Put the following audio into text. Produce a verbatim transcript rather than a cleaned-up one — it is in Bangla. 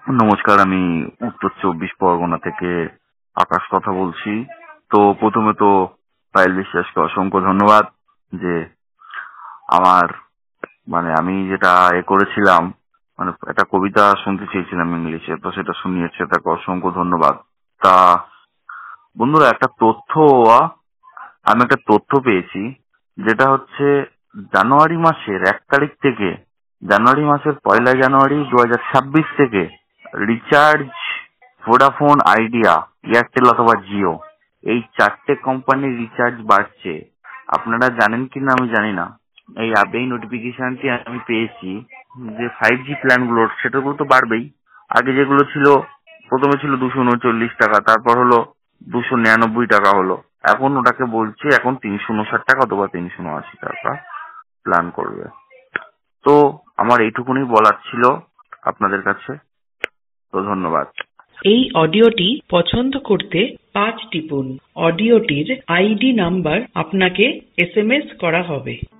নমস্কার, আমি উত্তর চব্বিশ পরগনা থেকে আকাশ কথা বলছি। তো প্রথমে তো পায়েল বিশ্বাসকে অসংখ্য ধন্যবাদ যে আমার মানে আমি যেটা এ করেছিলাম, মানে একটা কবিতা শুনতে চেয়েছিলাম ইংলিশে, তো সেটা শুনিয়েছে, তাকে অসংখ্য ধন্যবাদ। তা বন্ধুরা, একটা তথ্য আ, আমি একটা তথ্য পেয়েছি, যেটা হচ্ছে জানুয়ারি মাসের এক তারিখ থেকে, জানুয়ারি মাসের পয়লা জানুয়ারি দু হাজার ছাব্বিশ থেকে রিচার্জ, ভোডাফোন আইডিয়া, এয়ারটেল অথবা জিও, এই চারটে কোম্পানির রিচার্জ বাড়ছে। আপনারা জানেন কিনা আমি জানি না। এই আপ এই নোটিফিকেশনটি আমি পেয়েছি যে ফাইভ জি প্ল্যানগুলোর সেটাগুলো তো বাড়বেই। আগে যেগুলো ছিল, প্রথমে ছিল দুশো উনচল্লিশ টাকা, তারপর হলো দুশো নিরানব্বই টাকা হলো, এখন ওটাকে বলছে এখন তিনশো উনষাট টাকা অথবা তিনশো উনআশি টাকা প্ল্যান করবে। তো আমার এইটুকুনি বলার ছিল আপনাদের কাছে। তো ধন্যবাদ। এই অডিওটি পছন্দ করতে পাঁচ টিপুন। অডিওটির আইডি নাম্বার আপনাকে এস এম এস করা হবে।